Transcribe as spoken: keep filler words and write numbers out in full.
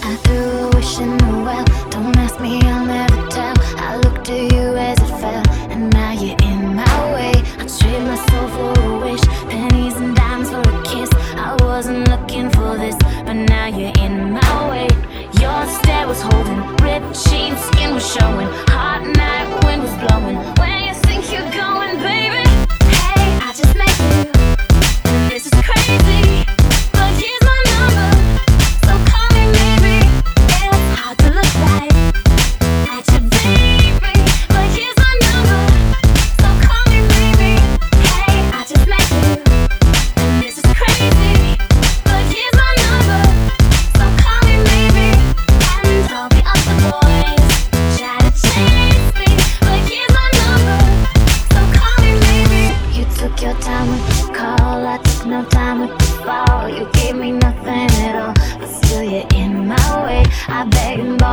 I threw a wish in the well. Don't ask me, I'll never tell. I looked to you as it fell, and now you're in my way. I trade my soul for a wish, pennies and dimes for a kiss. I wasn't looking for this, but now you're in my way. Your stare was holding, ripped jeans, skin was showing. Hot night, wind was blowing. Where you think you're going, baby? Hey, I just met you, and this is crazy, but here's my number, so call me maybe. It's hard to look right at your baby, but here's my number, so call me maybe. Hey, I just met you, and this is crazy, but here's my number, so call me maybe. And all the other boys try to chase me, but here's my number, so call me maybe. You took your time with the call, I took no time with the fall. You gave me nothing at all, but still you're in my way. I beg and